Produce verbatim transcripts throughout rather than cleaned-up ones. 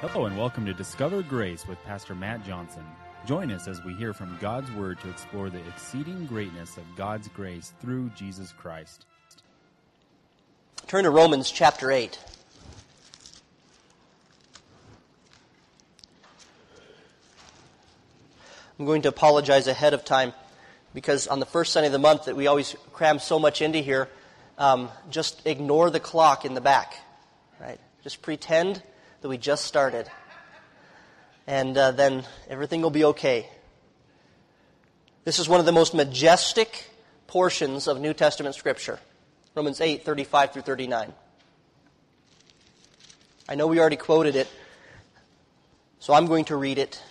Hello and welcome to Discover Grace with Pastor Matt Johnson. Join us as we hear from God's Word to explore the exceeding greatness of God's grace through Jesus Christ. Turn to Romans chapter eight. I'm going to apologize ahead of time because on the first Sunday of the month that we always cram so much into here, um, just ignore the clock in the back, right? Just pretend that we just started, and uh, then everything will be okay. This is one of the most majestic portions of New Testament Scripture, Romans eight, thirty-five through thirty-nine. I know we already quoted it, so I'm going to read it.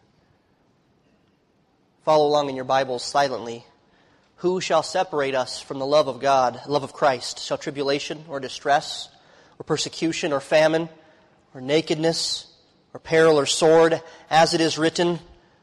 Follow along in your Bibles silently. Who shall separate us from the love of God, love of Christ? Shall tribulation or distress or persecution or famine or nakedness, or peril, or sword, as it is written,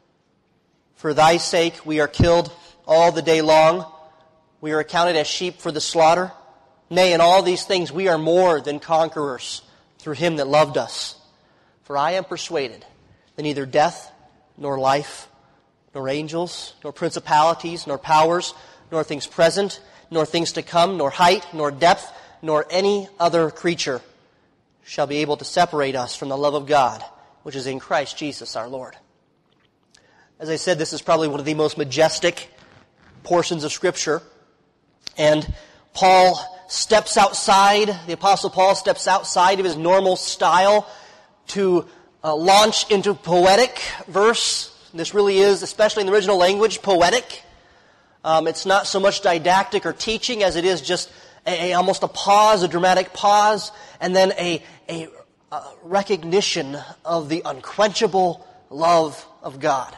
for thy sake we are killed all the day long. We are accounted as sheep for the slaughter. Nay, in all these things we are more than conquerors through him that loved us. For I am persuaded that neither death, nor life, nor angels, nor principalities, nor powers, nor things present, nor things to come, nor height, nor depth, nor any other creature shall be able to separate us from the love of God, which is in Christ Jesus our Lord. As I said, this is probably one of the most majestic portions of Scripture. And Paul steps outside, the Apostle Paul steps outside of his normal style to uh, launch into poetic verse. This really is, especially in the original language, poetic. Um, it's not so much didactic or teaching as it is just A, a, almost a pause, a dramatic pause, and then a, a, a recognition of the unquenchable love of God.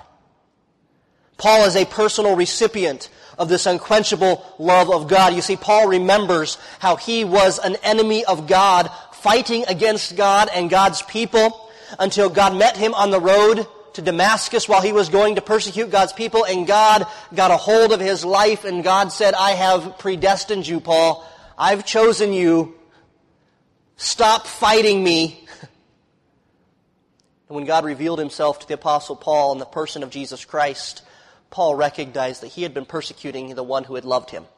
Paul is a personal recipient of this unquenchable love of God. You see, Paul remembers how he was an enemy of God, fighting against God and God's people, until God met him on the road to Damascus while he was going to persecute God's people, and God got a hold of his life, and God said, I have predestined you, Paul. I've chosen you. Stop fighting me. And when God revealed himself to the Apostle Paul in the person of Jesus Christ, Paul recognized that he had been persecuting the one who had loved him.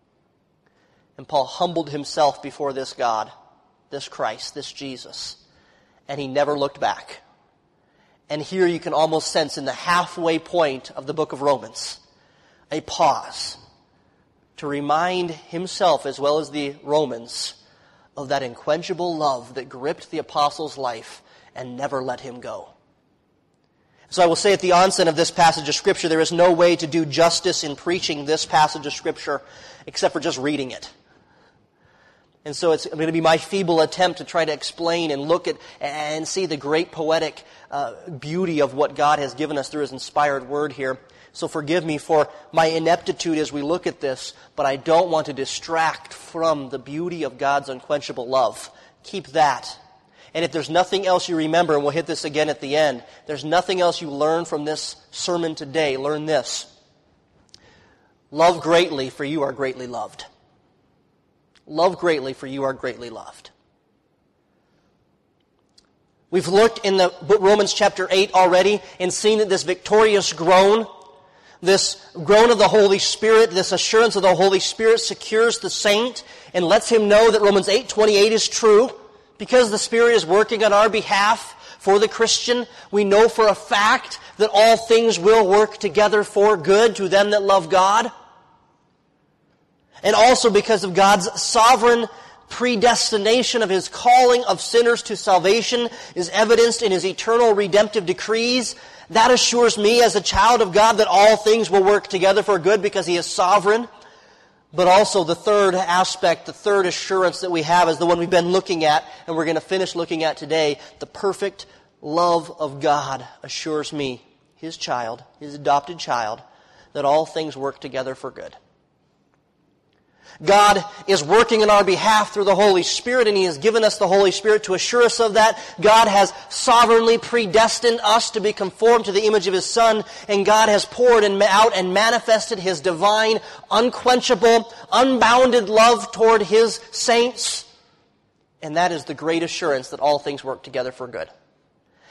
And Paul humbled himself before this God, this Christ, this Jesus, and he never looked back. And here you can almost sense in the halfway point of the book of Romans a pause to remind himself as well as the Romans of that unquenchable love that gripped the apostle's life and never let him go. So I will say at the onset of this passage of Scripture, there is no way to do justice in preaching this passage of Scripture except for just reading it. And so it's going to be my feeble attempt to try to explain and look at and see the great poetic uh, beauty of what God has given us through His inspired Word here. So forgive me for my ineptitude as we look at this, but I don't want to distract from the beauty of God's unquenchable love. Keep that. And if there's nothing else you remember, and we'll hit this again at the end, there's nothing else you learn from this sermon today, learn this. Love greatly, for you are greatly loved. Love greatly, for you are greatly loved. We've looked in the book Romans chapter eight already and seen that this victorious groan, this groan of the Holy Spirit, this assurance of the Holy Spirit secures the saint and lets him know that Romans eight twenty-eight is true. Because the Spirit is working on our behalf for the Christian, we know for a fact that all things will work together for good to them that love God. And also because of God's sovereign predestination of His calling of sinners to salvation is evidenced in His eternal redemptive decrees. That assures me as a child of God that all things will work together for good because He is sovereign. But also the third aspect, the third assurance that we have is the one we've been looking at and we're going to finish looking at today. The perfect love of God assures me, His child, His adopted child, that all things work together for good. God is working on our behalf through the Holy Spirit, and He has given us the Holy Spirit to assure us of that. God has sovereignly predestined us to be conformed to the image of His Son, and God has poured out and manifested His divine, unquenchable, unbounded love toward His saints. And that is the great assurance that all things work together for good.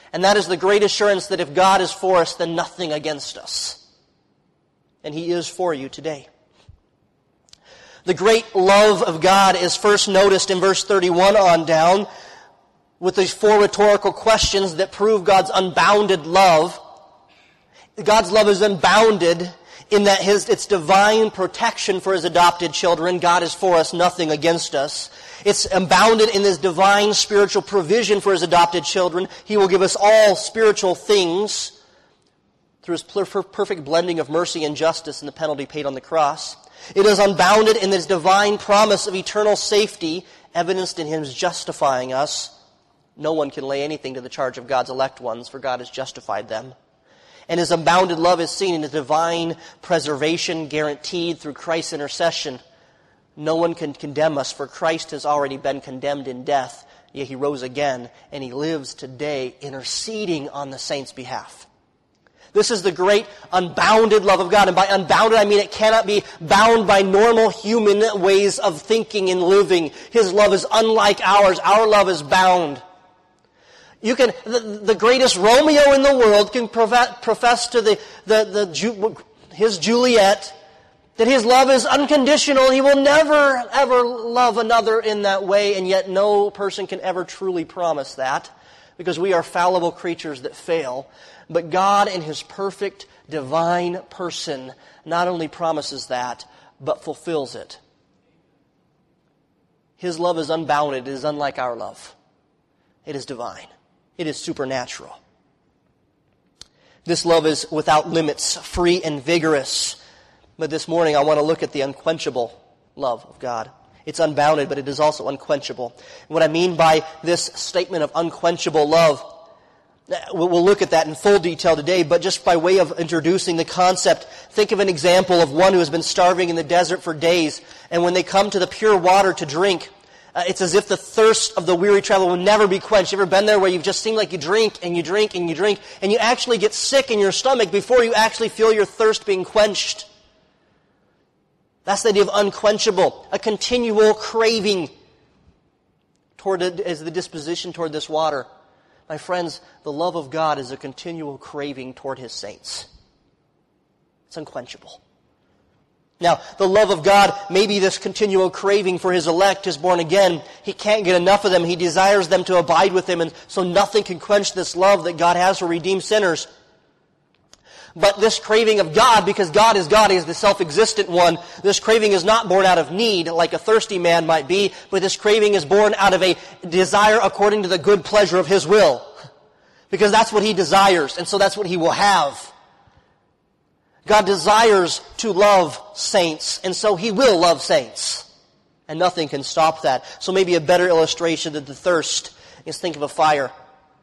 And that is the great assurance that if God is for us, then nothing against us. And He is for you today. The great love of God is first noticed in verse thirty-one on down with these four rhetorical questions that prove God's unbounded love. God's love is unbounded in that his, it's divine protection for His adopted children. God is for us, nothing against us. It's unbounded in His divine spiritual provision for His adopted children. He will give us all spiritual things through His perfect blending of mercy and justice and the penalty paid on the cross. It is unbounded in His divine promise of eternal safety, evidenced in Him justifying us. No one can lay anything to the charge of God's elect ones, for God has justified them. And His unbounded love is seen in His divine preservation guaranteed through Christ's intercession. No one can condemn us, for Christ has already been condemned in death, yet He rose again, and He lives today interceding on the saints' behalf. This is the great unbounded love of God. And by unbounded, I mean it cannot be bound by normal human ways of thinking and living. His love is unlike ours. Our love is bound. You can, the, the greatest Romeo in the world can profess to the, the, the, his Juliet that his love is unconditional. He will never, ever love another in that way, and yet no person can ever truly promise that, because we are fallible creatures that fail. But God in His perfect divine person not only promises that, but fulfills it. His love is unbounded. It is unlike our love. It is divine. It is supernatural. This love is without limits, free and vigorous. But this morning I want to look at the unquenchable love of God. It's unbounded, but it is also unquenchable. And what I mean by this statement of unquenchable love, we'll look at that in full detail today, but just by way of introducing the concept, think of an example of one who has been starving in the desert for days, and when they come to the pure water to drink, uh, it's as if the thirst of the weary traveler will never be quenched. You ever been there where you've just seemed like you drink and you drink and you drink, and you actually get sick in your stomach before you actually feel your thirst being quenched? That's the idea of unquenchable, a continual craving toward it as the disposition toward this water. My friends, the love of God is a continual craving toward His saints. It's unquenchable. Now, the love of God may be this continual craving for His elect, His born again. He can't get enough of them. He desires them to abide with Him, and so nothing can quench this love that God has for redeemed sinners. But this craving of God, because God is God, He is the self-existent one, this craving is not born out of need like a thirsty man might be, but this craving is born out of a desire according to the good pleasure of His will. Because that's what He desires, and so that's what He will have. God desires to love saints, and so He will love saints. And nothing can stop that. So maybe a better illustration than the thirst is think of a fire.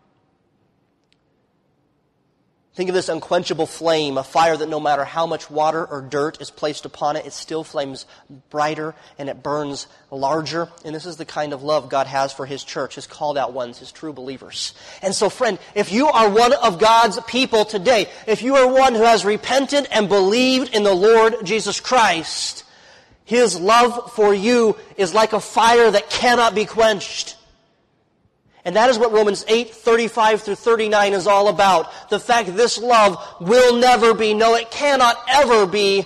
Think of this unquenchable flame, a fire that no matter how much water or dirt is placed upon it, it still flames brighter and it burns larger. And this is the kind of love God has for His church, His called out ones, His true believers. And so friend, if you are one of God's people today, if you are one who has repented and believed in the Lord Jesus Christ, His love for you is like a fire that cannot be quenched. And that is what Romans eight, thirty-five through thirty-nine is all about. The fact that this love will never be, no, it cannot ever be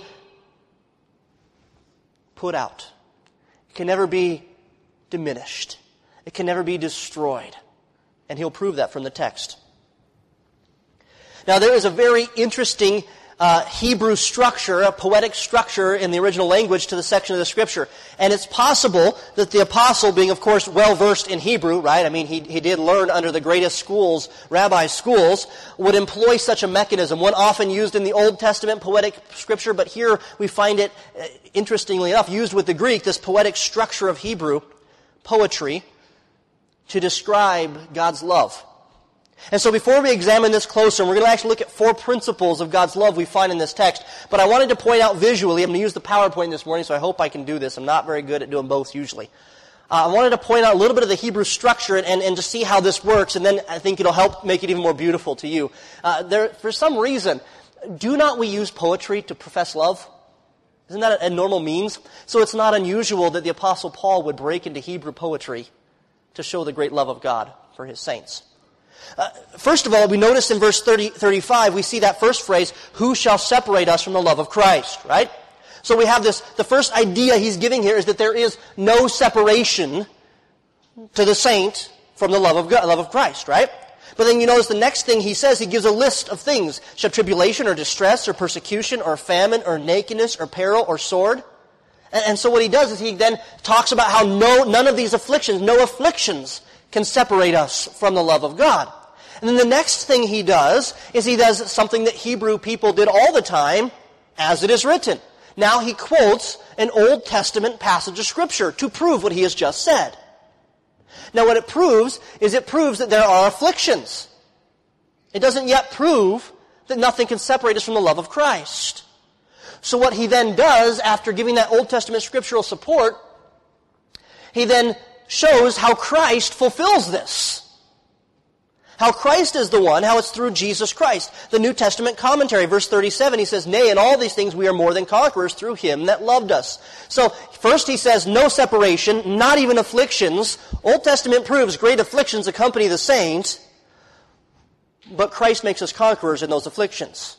put out. It can never be diminished. It can never be destroyed. And He'll prove that from the text. Now there is a very interesting Uh, Hebrew structure, a poetic structure in the original language to the section of the Scripture. And it's possible that the apostle, being of course well-versed in Hebrew, right? I mean, he, he did learn under the greatest schools, rabbi schools, would employ such a mechanism. One often used in the Old Testament poetic Scripture, but here we find it, uh, interestingly enough, used with the Greek, this poetic structure of Hebrew, poetry, to describe God's love. And so before we examine this closer, we're going to actually look at four principles of God's love we find in this text. But I wanted to point out visually, I'm going to use the PowerPoint this morning, so I hope I can do this. I'm not very good at doing both usually. Uh, I wanted to point out a little bit of the Hebrew structure and, and, and to see how this works, and then I think it'll help make it even more beautiful to you. Uh, there, for some reason, do not we use poetry to profess love? Isn't that a, a normal means? So it's not unusual that the Apostle Paul would break into Hebrew poetry to show the great love of God for his saints. Uh, first of all, we notice in verse thirty, thirty-five, we see that first phrase, who shall separate us from the love of Christ, right? So we have this, the first idea he's giving here is that there is no separation to the saint from the love of God, love of Christ, right? But then you notice the next thing he says, he gives a list of things. Shall tribulation or distress or persecution or famine or nakedness or peril or sword? And, and so what he does is he then talks about how no, none of these afflictions, no afflictions can separate us from the love of God. And then the next thing he does is he does something that Hebrew people did all the time, as it is written. Now he quotes an Old Testament passage of Scripture to prove what he has just said. Now what it proves is it proves that there are afflictions. It doesn't yet prove that nothing can separate us from the love of Christ. So what he then does, after giving that Old Testament scriptural support, he then shows how Christ fulfills this. How Christ is the one, how it's through Jesus Christ. The New Testament commentary, verse thirty-seven, he says, nay, in all these things we are more than conquerors through him that loved us. So, first he says, no separation, not even afflictions. Old Testament proves great afflictions accompany the saints, but Christ makes us conquerors in those afflictions.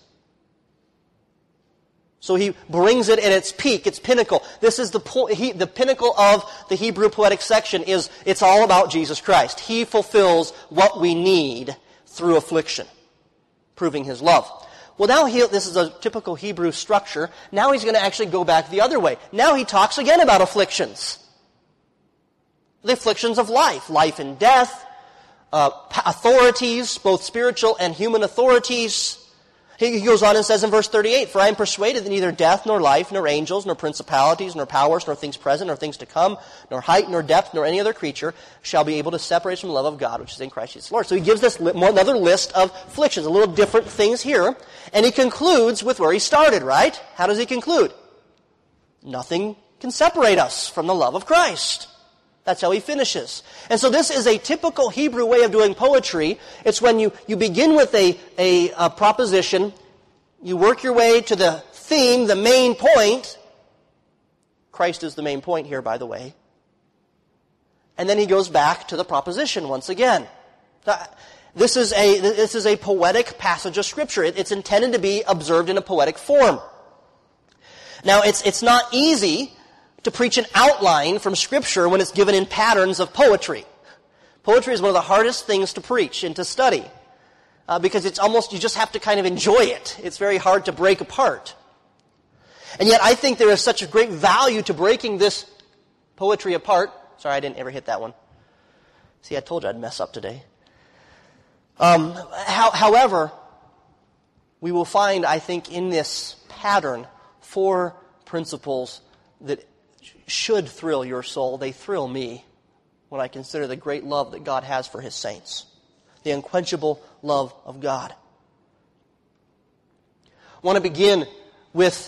So he brings it at its peak, its pinnacle. This is the po- he, the pinnacle of the Hebrew poetic section is it's all about Jesus Christ. He fulfills what we need through affliction, proving his love. Well, now he, this is a typical Hebrew structure. Now he's going to actually go back the other way. Now he talks again about afflictions. The afflictions of life, life and death, uh, authorities, both spiritual and human authorities. He goes on and says in verse thirty-eight, for I am persuaded that neither death, nor life, nor angels, nor principalities, nor powers, nor things present, nor things to come, nor height, nor depth, nor any other creature shall be able to separate us from the love of God, which is in Christ Jesus Lord. So he gives this li- more, another list of afflictions, a little different things here. And he concludes with where he started, right? How does he conclude? Nothing can separate us from the love of Christ. That's how he finishes. And so this is a typical Hebrew way of doing poetry. It's when you, you begin with a, a, a proposition, you work your way to the theme, the main point. Christ is the main point here, by the way. And then he goes back to the proposition once again. This is a, this is a poetic passage of Scripture. It, it's intended to be observed in a poetic form. Now, it's, it's not easy to preach an outline from Scripture when it's given in patterns of poetry. Poetry is one of the hardest things to preach and to study uh, because it's almost, you just have to kind of enjoy it. It's very hard to break apart. And yet I think there is such a great value to breaking this poetry apart. Sorry, I didn't ever hit that one. See, I told you I'd mess up today. Um, how, however, we will find, I think, in this pattern four principles that should thrill your soul. They thrill me when I consider the great love that God has for his saints. The unquenchable love of God. I want to begin with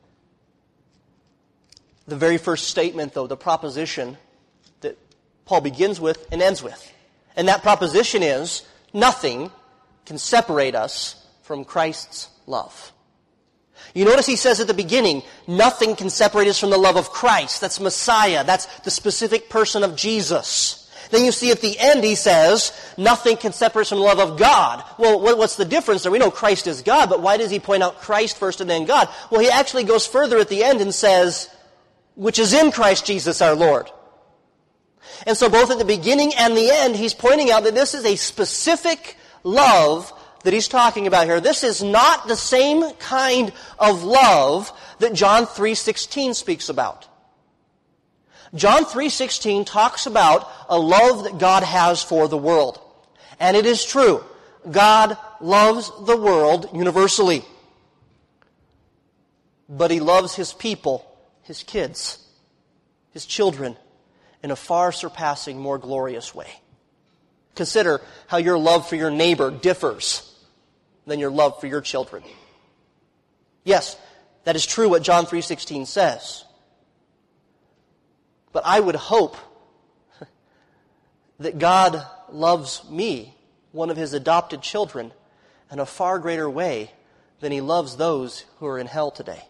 the very first statement, though, the proposition that Paul begins with and ends with. And that proposition is, nothing can separate us from Christ's love. You notice he says at the beginning, nothing can separate us from the love of Christ. That's Messiah. That's the specific person of Jesus. Then you see at the end he says, nothing can separate us from the love of God. Well, what's the difference there? We know Christ is God, but why does he point out Christ first and then God? Well, he actually goes further at the end and says, which is in Christ Jesus our Lord. And so both at the beginning and the end, he's pointing out that this is a specific love that he's talking about here. This is not the same kind of love that John three sixteen speaks about. John three sixteen talks about a love that God has for the world. And it is true. God loves the world universally. But he loves his people, his kids, his children, in a far surpassing, more glorious way. Consider how your love for your neighbor differs than your love for your children. Yes, that is true what John three sixteen says. But I would hope that God loves me, one of his adopted children, in a far greater way than he loves those who are in hell today.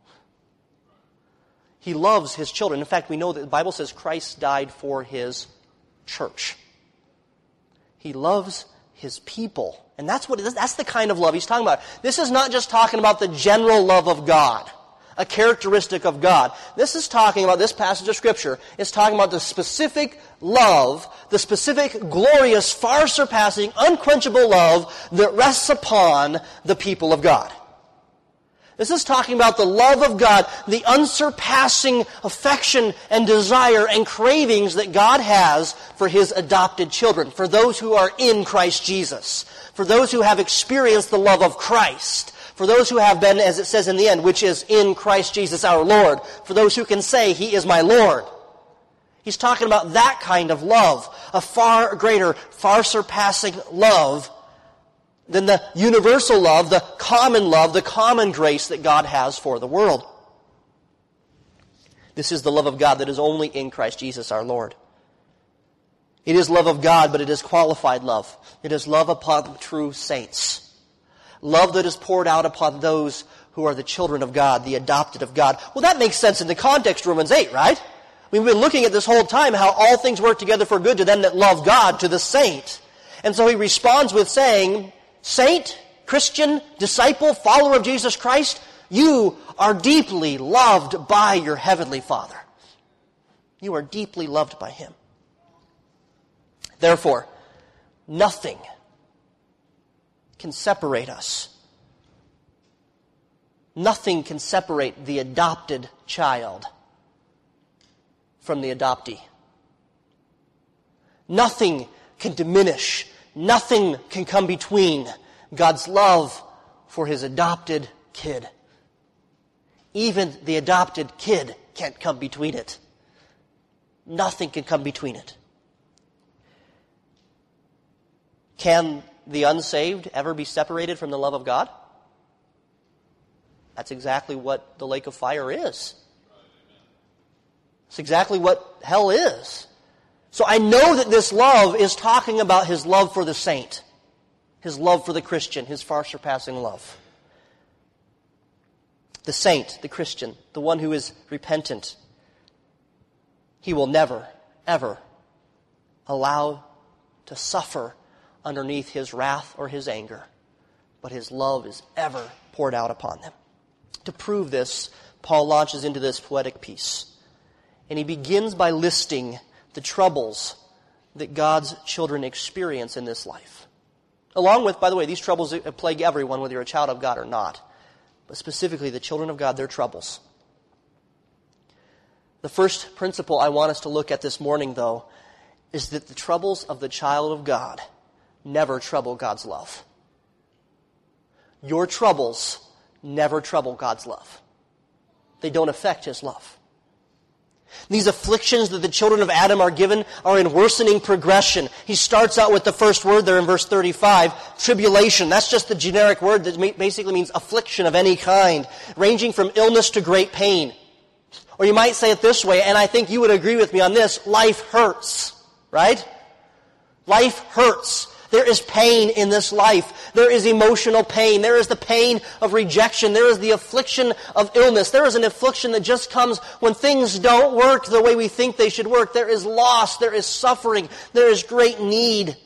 He loves his children. In fact, we know that the Bible says Christ died for his church. He loves his people. And that's what that's the kind of love he's talking about. This is not just talking about the general love of God, a characteristic of God. This is talking about, this passage of Scripture is talking about the specific love, the specific, glorious, far surpassing, unquenchable love that rests upon the people of God. This is talking about the love of God, the unsurpassing affection and desire and cravings that God has for His adopted children, for those who are in Christ Jesus, for those who have experienced the love of Christ, for those who have been, as it says in the end, which is in Christ Jesus our Lord, for those who can say, He is my Lord. He's talking about that kind of love, a far greater, far surpassing love than the universal love, the common love, the common grace that God has for the world. This is the love of God that is only in Christ Jesus our Lord. It is love of God, but it is qualified love. It is love upon true saints. Love that is poured out upon those who are the children of God, the adopted of God. Well, that makes sense in the context of Romans eight, right? We've been looking at this whole time how all things work together for good to them that love God, to the saint. And so he responds with saying, saint, Christian, disciple, follower of Jesus Christ, you are deeply loved by your heavenly Father. You are deeply loved by Him. Therefore, nothing can separate us. Nothing can separate the adopted child from the adoptee. Nothing can diminish, nothing can come between God's love for His adopted kid. Even the adopted kid can't come between it. Nothing can come between it. Can the unsaved ever be separated from the love of God? That's exactly what the lake of fire is. It's exactly what hell is. So I know that this love is talking about His love for the saint, His love for the Christian, His far surpassing love. The saint, the Christian, the one who is repentant, He will never, ever allow to suffer underneath His wrath or His anger, but His love is ever poured out upon them. To prove this, Paul launches into this poetic piece, and he begins by listing the troubles that God's children experience in this life. Along with, by the way, these troubles plague everyone, whether you're a child of God or not, but specifically the children of God, their troubles. The first principle I want us to look at this morning, though, is that the troubles of the child of God never trouble God's love. Your troubles never trouble God's love. They don't affect His love. These afflictions that the children of Adam are given are in worsening progression. He starts out with the first word there in verse thirty-five, tribulation. That's just the generic word that basically means affliction of any kind, ranging from illness to great pain. Or you might say it this way, and I think you would agree with me on this, life hurts, right? Life hurts. There is pain in this life. There is emotional pain. There is the pain of rejection. There is the affliction of illness. There is an affliction that just comes when things don't work the way we think they should work. There is loss. There is suffering. There is great need.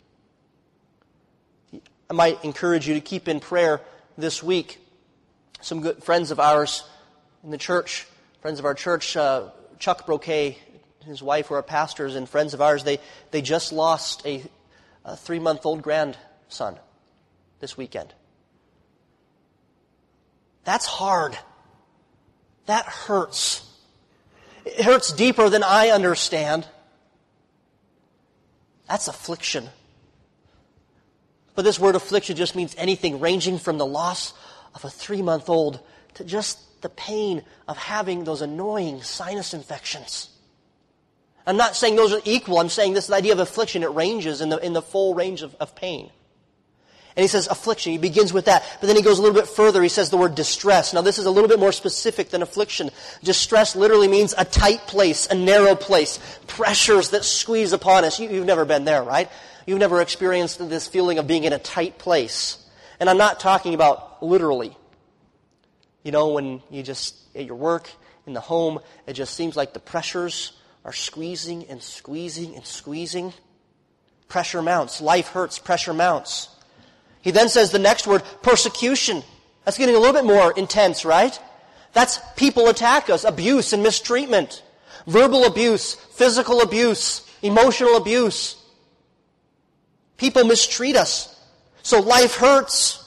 I might encourage you to keep in prayer this week. Some good friends of ours in the church, friends of our church, uh, Chuck Broquet, his wife were our pastors, and friends of ours, they, they just lost a A three-month-old grandson this weekend. That's hard. That hurts. It hurts deeper than I understand. That's affliction. But this word affliction just means anything ranging from the loss of a three-month-old to just the pain of having those annoying sinus infections. I'm not saying those are equal. I'm saying this idea of affliction, it ranges in the in the full range of, of pain. And he says affliction. He begins with that. But then he goes a little bit further. He says the word distress. Now this is a little bit more specific than affliction. Distress literally means a tight place, a narrow place, pressures that squeeze upon us. You, you've never been there, right? You've never experienced this feeling of being in a tight place. And I'm not talking about literally. You know, when you just, at your work, in the home, it just seems like the pressures are squeezing and squeezing and squeezing. Pressure mounts. Life hurts. Pressure mounts. He then says the next word, persecution. That's getting a little bit more intense, right? That's people attack us, abuse and mistreatment. Verbal abuse, physical abuse, emotional abuse. People mistreat us. So life hurts.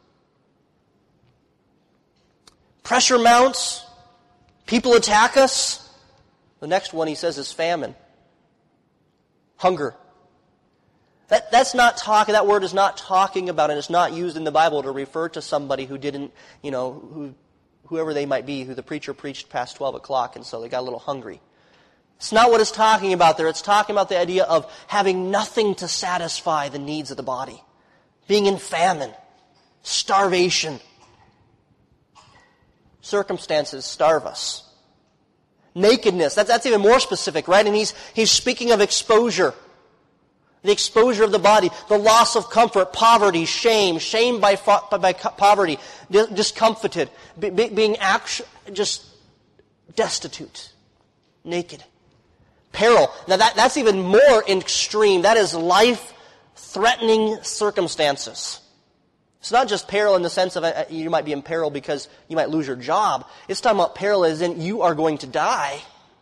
Pressure mounts. People attack us. The next one he says is famine. Hunger. That, that's not talking, that word is not talking about, and it's not used in the Bible to refer to somebody who didn't, you know, who, whoever they might be, who the preacher preached past twelve o'clock, and so they got a little hungry. It's not what it's talking about there. It's talking about the idea of having nothing to satisfy the needs of the body. Being in famine. Starvation. Circumstances starve us. Nakedness. That's, that's even more specific, right? And he's, he's speaking of exposure. The exposure of the body. The loss of comfort. Poverty. Shame. Shame by, by, by poverty. Discomfited. Be, be, being actu- just destitute. Naked. Peril. Now that, that's even more extreme. That is life-threatening circumstances. It's not just peril in the sense of uh, you might be in peril because you might lose your job. It's talking about peril as in you are going to die.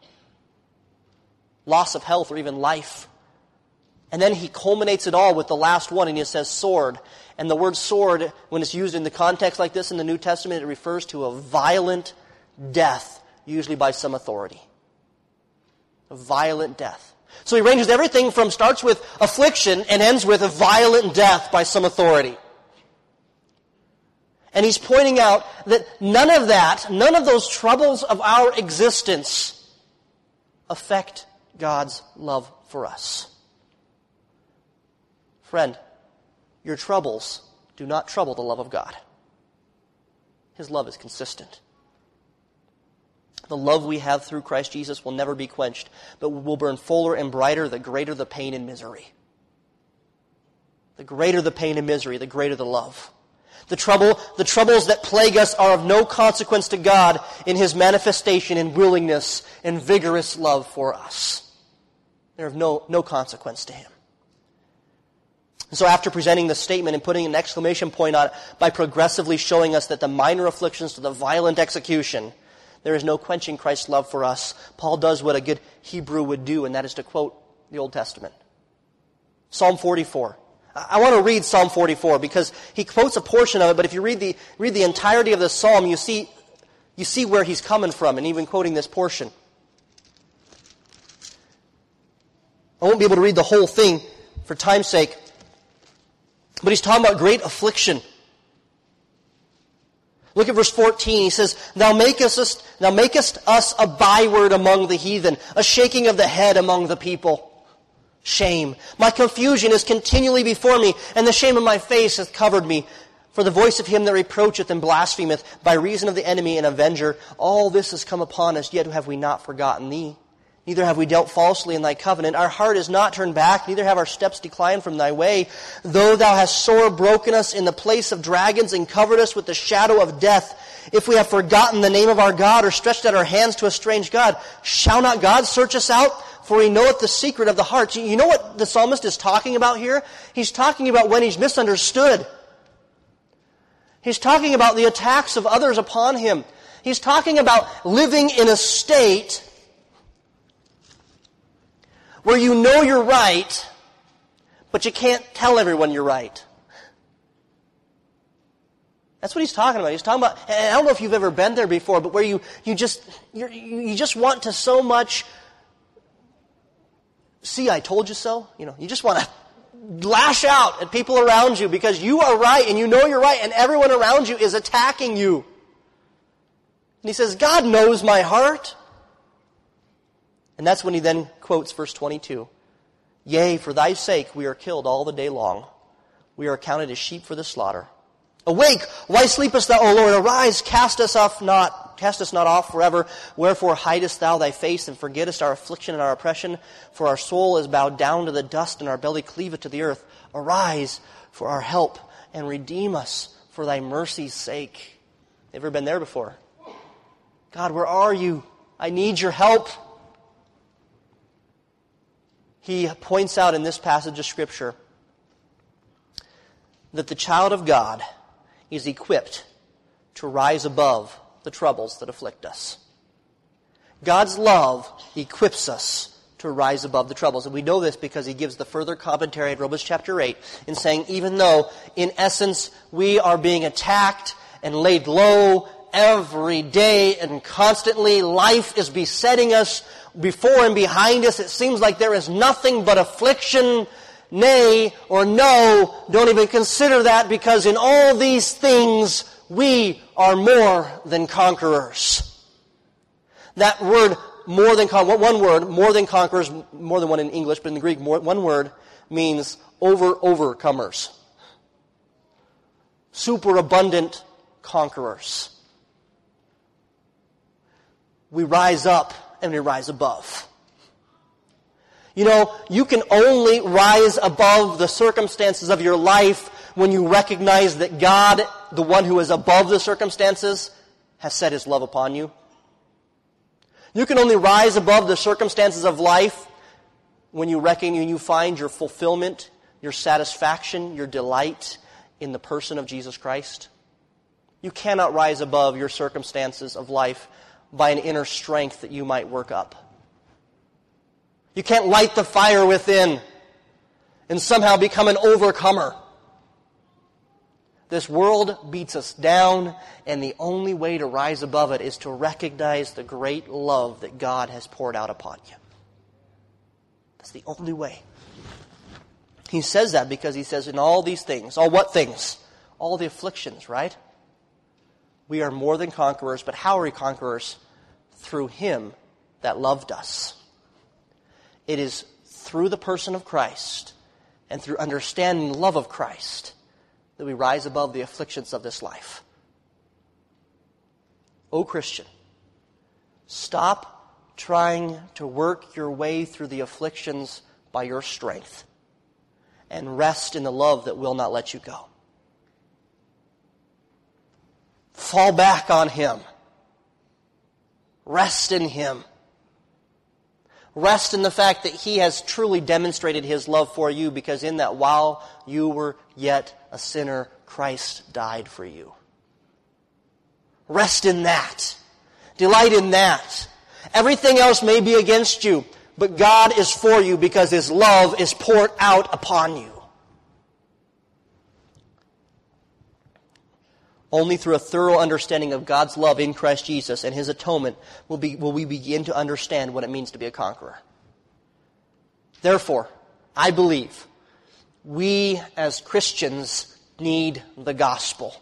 Loss of health or even life. And then he culminates it all with the last one, and he says sword. And the word sword, when it's used in the context like this in the New Testament, it refers to a violent death, usually by some authority. A violent death. So he ranges everything from, starts with affliction and ends with a violent death by some authority. And he's pointing out that none of that, none of those troubles of our existence affect God's love for us. Friend, your troubles do not trouble the love of God. His love is consistent. The love we have through Christ Jesus will never be quenched, but will burn fuller and brighter the greater the pain and misery. The greater the pain and misery, the greater the love. The trouble, the troubles that plague us are of no consequence to God in His manifestation and willingness and vigorous love for us. They're of no, no consequence to Him. And so after presenting the statement and putting an exclamation point on it by progressively showing us that the minor afflictions to the violent execution, there is no quenching Christ's love for us, Paul does what a good Hebrew would do, and that is to quote the Old Testament. Psalm forty-four. I want to read Psalm forty-four because he quotes a portion of it, but if you read the read the entirety of the psalm, you see you see where he's coming from, and even quoting this portion. I won't be able to read the whole thing for time's sake, but he's talking about great affliction. Look at verse fourteen. He says, Thou makest us, thou makest us a byword among the heathen, a shaking of the head among the people. Shame. My confusion is continually before me, and the shame of my face hath covered me. For the voice of him that reproacheth and blasphemeth, by reason of the enemy and avenger, all this has come upon us, yet have we not forgotten thee. Neither have we dealt falsely in thy covenant. Our heart is not turned back, neither have our steps declined from thy way. Though thou hast sore broken us in the place of dragons, and covered us with the shadow of death, if we have forgotten the name of our God, or stretched out our hands to a strange God, shall not God search us out? For he knoweth the secret of the heart. You know what the psalmist is talking about here? He's talking about when he's misunderstood. He's talking about the attacks of others upon him. He's talking about living in a state where you know you're right, but you can't tell everyone you're right. That's what he's talking about. He's talking about, and I don't know if you've ever been there before, but where you, you just you're, you just want to so much, see, I told you so. You know, you just want to lash out at people around you because you are right and you know you're right, and everyone around you is attacking you. And he says, God knows my heart. And that's when he then quotes verse twenty-two. Yea, for thy sake we are killed all the day long. We are accounted as sheep for the slaughter. Awake, why sleepest thou, O Lord? Arise, cast us off not, cast us not off forever. Wherefore hidest thou thy face, and forgettest our affliction and our oppression? For our soul is bowed down to the dust, and our belly cleaveth to the earth. Arise for our help, and redeem us for thy mercy's sake. Ever been there before? God, where are you? I need your help. he points out in this passage of Scripture that the child of God is equipped to rise above the troubles that afflict us. God's love equips us to rise above the troubles. And we know this because he gives the further commentary in Romans chapter eight in saying, even though in essence we are being attacked and laid low every day and constantly, life is besetting us before and behind us. It seems like there is nothing but affliction. Nay or no, don't even consider that, because in all these things we are more than conquerors. That word, more than con- one word, more than conquerors, more than one in English, but in the Greek, more, one word means over overcomers. Superabundant conquerors. We rise up and we rise above. You know, you can only rise above the circumstances of your life when you recognize that God, the one who is above the circumstances, has set his love upon you. You can only rise above the circumstances of life when you reckon you find your fulfillment, your satisfaction, your delight in the person of Jesus Christ. You cannot rise above your circumstances of life by an inner strength that you might work up. You can't light the fire within and somehow become an overcomer. This world beats us down, and the only way to rise above it is to recognize the great love that God has poured out upon you. That's the only way. He says that because he says in all these things, all what things? All the afflictions, right? We are more than conquerors, but how are we conquerors? Through him that loved us. It is through the person of Christ and through understanding the love of Christ that we rise above the afflictions of this life. O Christian, stop trying to work your way through the afflictions by your strength and rest in the love that will not let you go. Fall back on him. Rest in him. Rest in the fact that he has truly demonstrated his love for you, because in that while you were yet a sinner, Christ died for you. Rest in that. Delight in that. Everything else may be against you, but God is for you because his love is poured out upon you. Only through a thorough understanding of God's love in Christ Jesus and his atonement will, be, will we begin to understand what it means to be a conqueror. Therefore, I believe we as Christians need the gospel.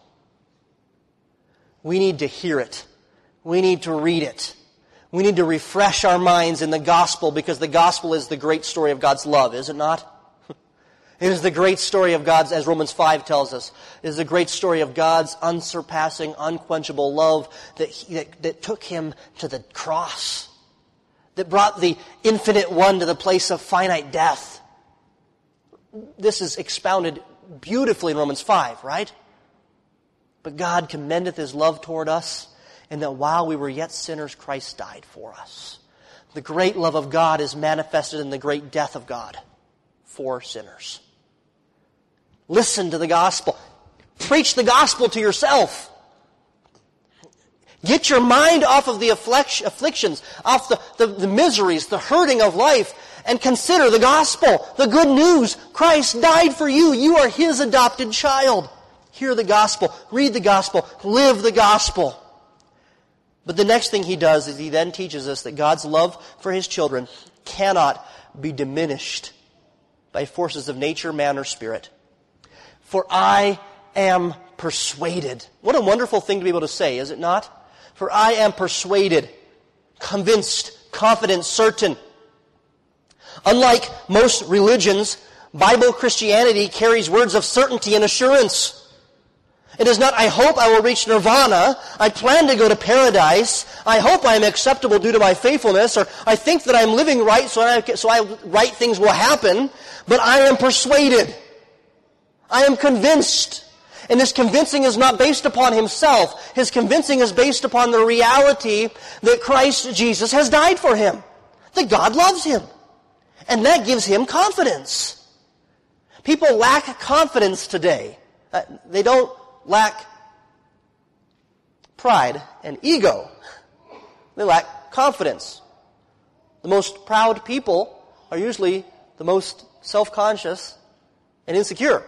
We need to hear it. We need to read it. We need to refresh our minds in the gospel, because the gospel is the great story of God's love, is it not? It is the great story of God's, as Romans five tells us, it is the great story of God's unsurpassing, unquenchable love that, he, that, that took him to the cross, that brought the infinite one to the place of finite death. This is expounded beautifully in Romans five, right? But God commendeth his love toward us, and that while we were yet sinners, Christ died for us. The great love of God is manifested in the great death of God for sinners. Listen to the gospel. Preach the gospel to yourself. Get your mind off of the afflictions, off the, the, the miseries, the hurting of life, and consider the gospel, the good news. Christ died for you. You are his adopted child. Hear the gospel. Read the gospel. Live the gospel. But the next thing he does is he then teaches us that God's love for his children cannot be diminished by forces of nature, man, or spirit. For I am persuaded. What a wonderful thing to be able to say, is it not? For I am persuaded, convinced, confident, certain. Unlike most religions, Bible Christianity carries words of certainty and assurance. It is not, I hope I will reach nirvana, I plan to go to paradise, I hope I am acceptable due to my faithfulness, or I think that I am living right so I, so I right things will happen, but I am persuaded. I am convinced. And his convincing is not based upon himself. His convincing is based upon the reality that Christ Jesus has died for him. That God loves him. And that gives him confidence. People lack confidence today. Uh, they don't lack pride and ego. They lack confidence. The most proud people are usually the most self-conscious and insecure.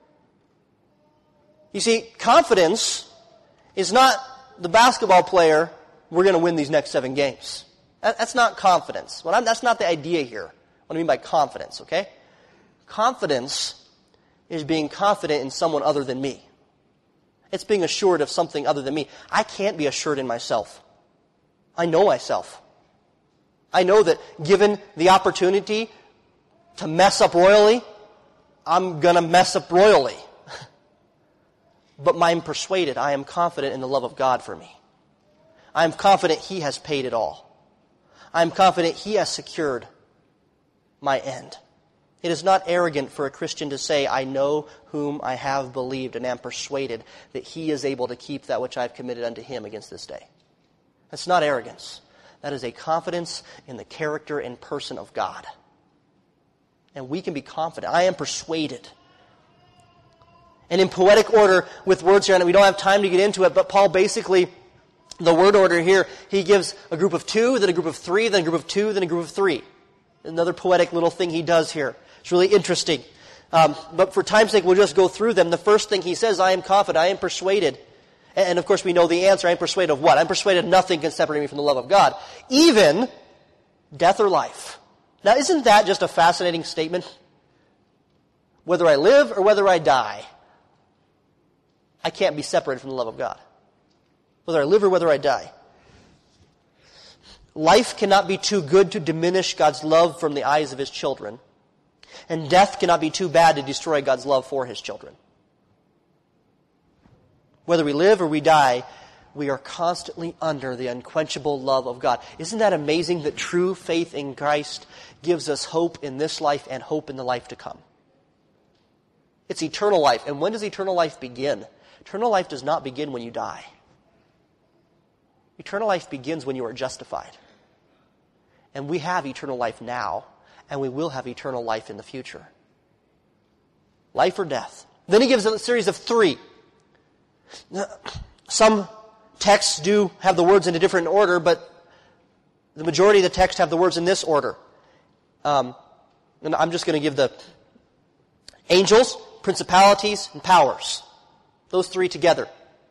You see, confidence is not the basketball player, we're going to win these next seven games. That, that's not confidence. Well, I'm, that's not the idea here. What I mean by confidence, okay? Confidence is being confident in someone other than me. It's being assured of something other than me. I can't be assured in myself. I know myself. I know that given the opportunity to mess up royally, I'm going to mess up royally. But I'm persuaded, I am confident in the love of God for me. I am confident He has paid it all. I am confident He has secured my end. It is not arrogant for a Christian to say, I know whom I have believed and am persuaded that He is able to keep that which I have committed unto Him against this day. That's not arrogance. That is a confidence in the character and person of God. And we can be confident. I am persuaded. And in poetic order, with words here, and we don't have time to get into it, but Paul basically, the word order here, he gives a group of two, then a group of three, then a group of two, then a group of three. Another poetic little thing he does here. It's really interesting. Um, but for time's sake, we'll just go through them. The first thing he says, I am confident, I am persuaded. And, and of course we know the answer. I am persuaded of what? I'm persuaded nothing can separate me from the love of God. Even death or life. Now isn't that just a fascinating statement? Whether I live or whether I die, I can't be separated from the love of God. Whether I live or whether I die. Life cannot be too good to diminish God's love from the eyes of His children. And death cannot be too bad to destroy God's love for His children. Whether we live or we die, we are constantly under the unquenchable love of God. Isn't that amazing that true faith in Christ gives us hope in this life and hope in the life to come? It's eternal life. And when does eternal life begin? Eternal life does not begin when you die. Eternal life begins when you are justified. And we have eternal life now, and we will have eternal life in the future. Life or death. Then he gives a series of three. Some texts do have the words in a different order, but the majority of the texts have the words in this order. Um, and I'm just going to give the angels, principalities, and powers. Those three together.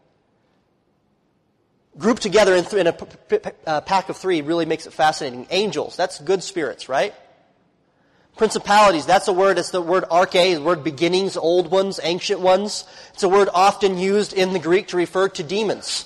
Grouped together in, th- in a p- p- uh, pack of three really makes it fascinating. Angels, that's good spirits, right? Principalities, that's a word, it's the word arche, the word beginnings, old ones, ancient ones. It's a word often used in the Greek to refer to demons.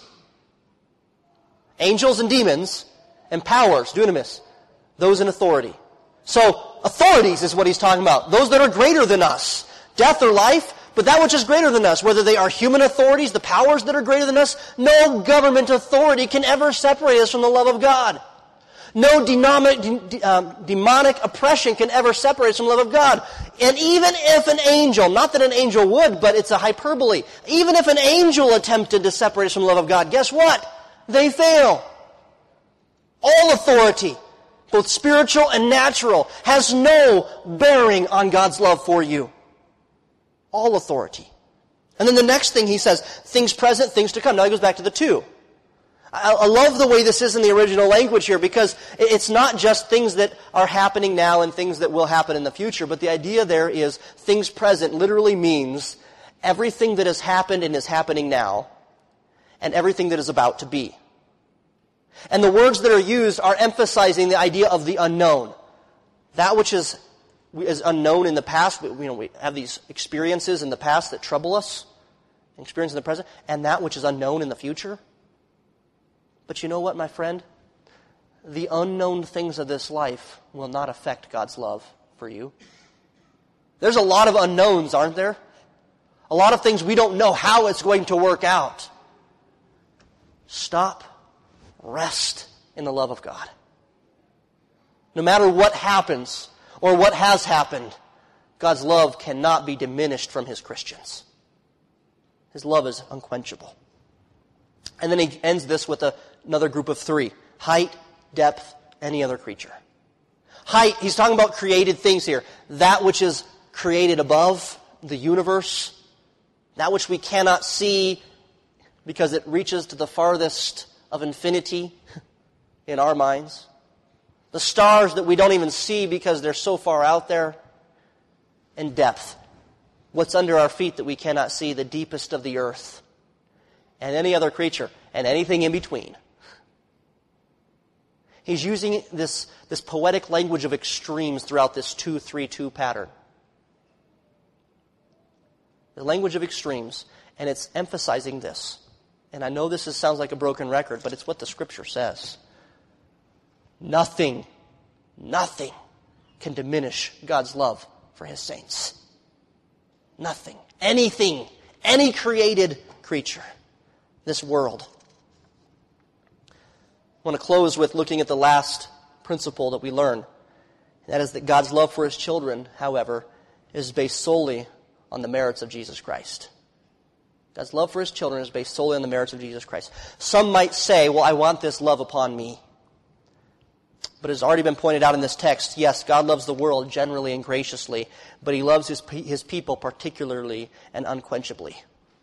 Angels and demons, and powers, dunamis, those in authority. So, authorities is what he's talking about. Those that are greater than us. Death or life, but that which is greater than us, whether they are human authorities, the powers that are greater than us, no government authority can ever separate us from the love of God. No demonic, de, um, demonic oppression can ever separate us from the love of God. And even if an angel, not that an angel would, but it's a hyperbole, even if an angel attempted to separate us from the love of God, guess what? They fail. All authority, both spiritual and natural, has no bearing on God's love for you. All authority. And then the next thing he says, things present, things to come. Now he goes back to the two. I, I love the way this is in the original language here, because it's not just things that are happening now and things that will happen in the future, but the idea there is things present literally means everything that has happened and is happening now, and everything that is about to be. And the words that are used are emphasizing the idea of the unknown. That which is is unknown in the past. You know, we have these experiences in the past that trouble us, experience in the present, and that which is unknown in the future. But you know what, my friend? The unknown things of this life will not affect God's love for you. There's a lot of unknowns, aren't there? A lot of things we don't know how it's going to work out. Stop. Rest in the love of God. No matter what happens, or what has happened, God's love cannot be diminished from His Christians. His love is unquenchable. And then he ends this with a, another group of three. Height, depth, any other creature. Height, he's talking about created things here. That which is created above the universe, that which we cannot see because it reaches to the farthest of infinity in our minds. The stars that we don't even see because they're so far out there. And depth. What's under our feet that we cannot see, the deepest of the earth. And any other creature, and anything in between. He's using this, this poetic language of extremes throughout this two three two pattern. The language of extremes, and it's emphasizing this. And I know this is, sounds like a broken record, but it's what the Scripture says. Nothing, nothing can diminish God's love for His saints. Nothing. Anything. Any created creature. This world. I want to close with looking at the last principle that we learn. That is that God's love for His children, however, is based solely on the merits of Jesus Christ. God's love for His children is based solely on the merits of Jesus Christ. Some might say, well, I want this love upon me. But as already been pointed out in this text, yes, God loves the world generally and graciously, but He loves His, his people particularly and unquenchably.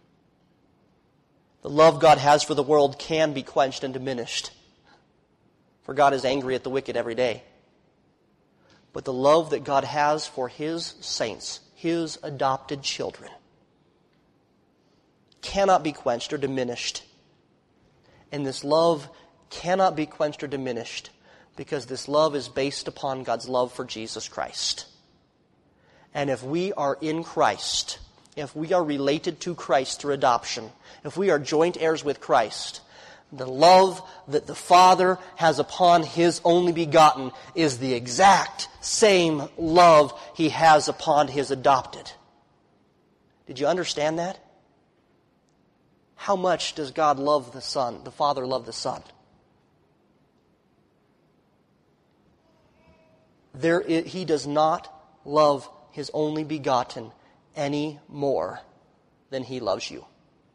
The love God has for the world can be quenched and diminished, for God is angry at the wicked every day. But the love that God has for His saints, His adopted children, cannot be quenched or diminished. And this love cannot be quenched or diminished because this love is based upon God's love for Jesus Christ. And if we are in Christ, if we are related to Christ through adoption, if we are joint heirs with Christ, the love that the Father has upon His only begotten is the exact same love He has upon His adopted. Did you understand that? How much does God love the Son, the Father love the Son? There is, He does not love His only begotten any more than He loves you.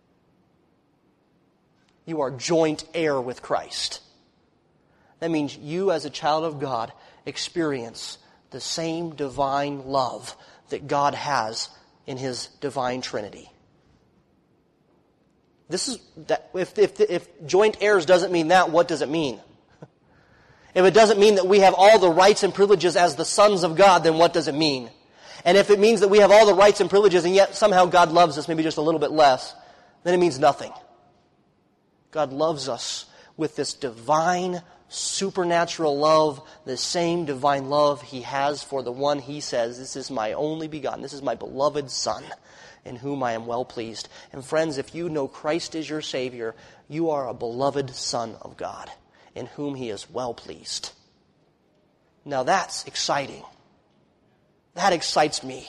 You are joint heir with Christ. That means you as a child of God experience the same divine love that God has in His divine Trinity. This is that if, if, if joint heirs doesn't mean that, what does it mean? If it doesn't mean that we have all the rights and privileges as the sons of God, then what does it mean? And if it means that we have all the rights and privileges and yet somehow God loves us maybe just a little bit less, then it means nothing. God loves us with this divine, supernatural love, the same divine love He has for the one He says, this is my only begotten, this is my beloved Son, in whom I am well pleased. And friends, if you know Christ is your Savior, you are a beloved Son of God, in whom He is well pleased. Now that's exciting. That excites me.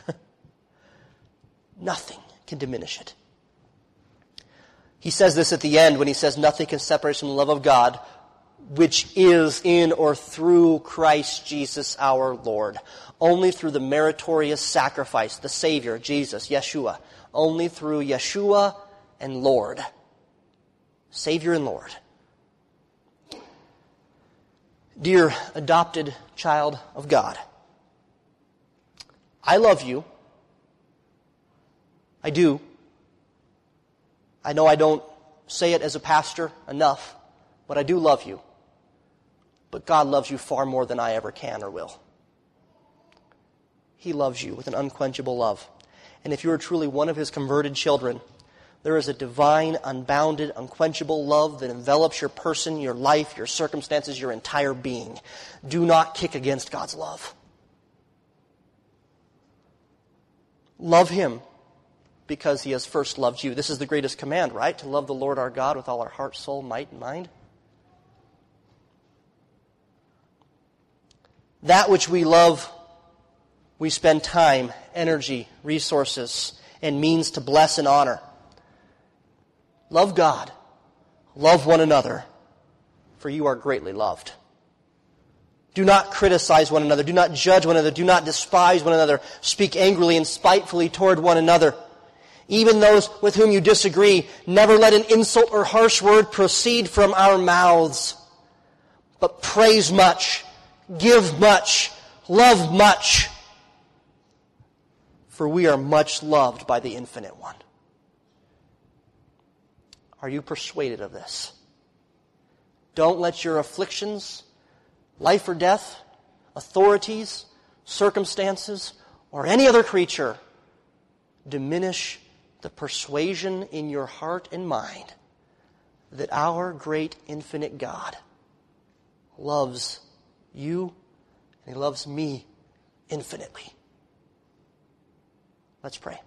Nothing can diminish it. He says this at the end when he says, nothing can separate us from the love of God, which is in or through Christ Jesus our Lord. Only through the meritorious sacrifice, the Savior, Jesus, Yeshua. Only through Yeshua and Lord. Savior and Lord. Dear adopted child of God, I love you. I do. I know I don't say it as a pastor enough, but I do love you. But God loves you far more than I ever can or will. He loves you with an unquenchable love. And if you are truly one of His converted children, there is a divine, unbounded, unquenchable love that envelops your person, your life, your circumstances, your entire being. Do not kick against God's love. Love Him because He has first loved you. This is the greatest command, right? To love the Lord our God with all our heart, soul, might, and mind. That which we love, we spend time, energy, resources, and means to bless and honor. Love God. Love one another, for you are greatly loved. Do not criticize one another. Do not judge one another. Do not despise one another. Speak angrily and spitefully toward one another. Even those with whom you disagree, never let an insult or harsh word proceed from our mouths, but praise much give much, love much, for we are much loved by the Infinite One. Are you persuaded of this? Don't let your afflictions, life or death, authorities, circumstances, or any other creature diminish the persuasion in your heart and mind that our great infinite God loves you and He loves me infinitely. Let's pray.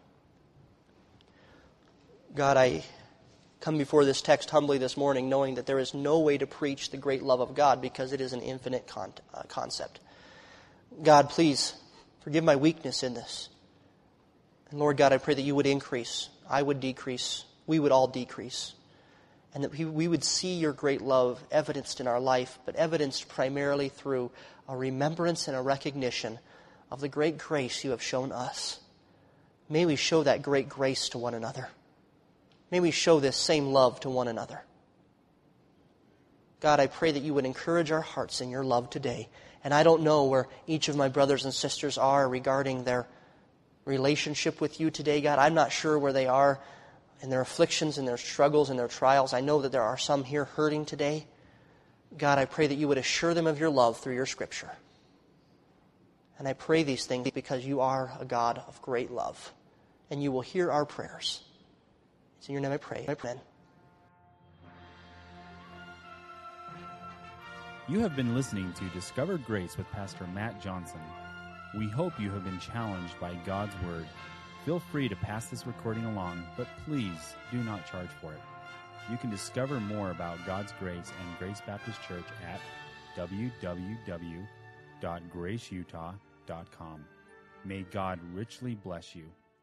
God, I come before this text humbly this morning, knowing that there is no way to preach the great love of God because it is an infinite con- uh, concept. God, please forgive my weakness in this. And Lord God, I pray that you would increase, I would decrease, we would all decrease, and that we would see your great love evidenced in our life, but evidenced primarily through a remembrance and a recognition of the great grace you have shown us. May we show that great grace to one another. May we show this same love to one another. God, I pray that you would encourage our hearts in your love today. And I don't know where each of my brothers and sisters are regarding their relationship with you today, God. I'm not sure where they are in their afflictions and their struggles and their trials. I know that there are some here hurting today. God, I pray that you would assure them of your love through your Scripture. And I pray these things because you are a God of great love. And you will hear our prayers. It's in your name I pray. Amen. You have been listening to Discover Grace with Pastor Matt Johnson. We hope you have been challenged by God's Word. Feel free to pass this recording along, but please do not charge for it. You can discover more about God's grace and Grace Baptist Church at w w w dot grace utah dot com. May God richly bless you.